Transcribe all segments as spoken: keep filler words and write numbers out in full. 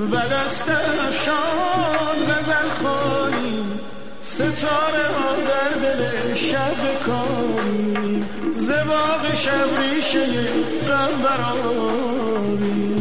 و دست افشان غزل خانی، ستاره ها در دل شب کاری، ز باغ شب ریشه غم برآری.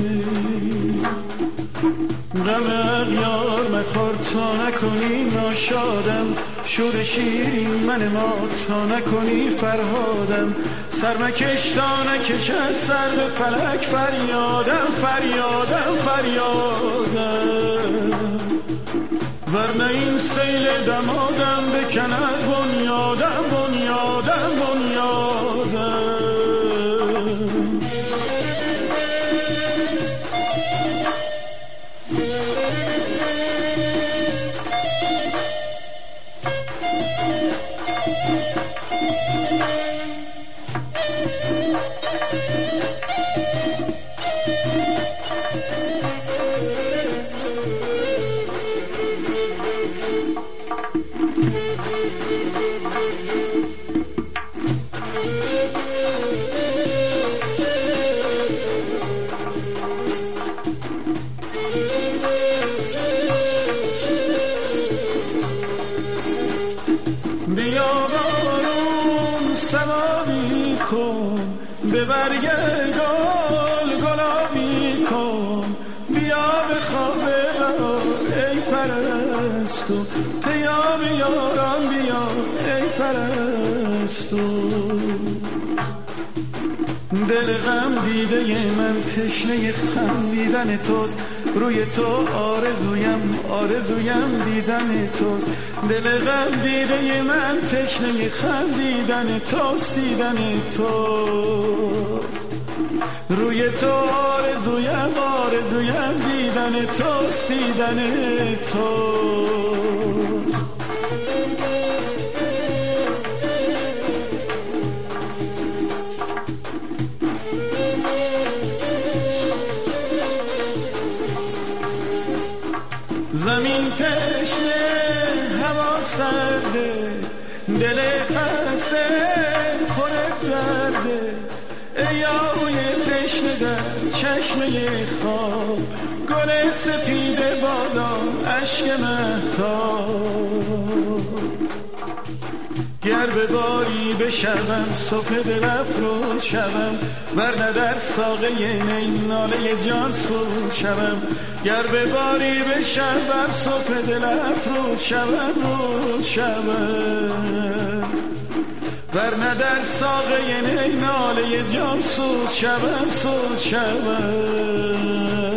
غم اغیار مخور تا نکنی ناشادم، شور شیرین من ما تا نکنی فرهادم. سر مکش تا نکش از سر به فلک فریادم فریادم فریادم. ورنه این سیل دمادم بکند بنیادم بنیادم بنیادم. بیا بارون سوابی کن، به برگ گل گلابی کن. بیا به خواب بهار ای پرستو، پیام یاران بیا ای پرستو. دل غم دیده من تشنه خندیدن توست، روی تو آرزویم آرزویم دیدن توست. دل غم دیده من تشنه خندیدن توست دیدن توست. روی تو آرزویم آرزویم دیدن توست دیدن توست. زمین تشنه هوا سرده، دل خسته پر درده. ای آهوی تشنه در چشمه خواب، گل سپید بادام اشک مهتاب. گر به باری بشوم صبح دل افروز شوم، ورنه در ساقه نی ناله جان سوز شوم. گر به باری بشوم صبح دل افروز شوم روز شوم، ورنه در ساقه نی ناله جان سوز شوم سوز شوم.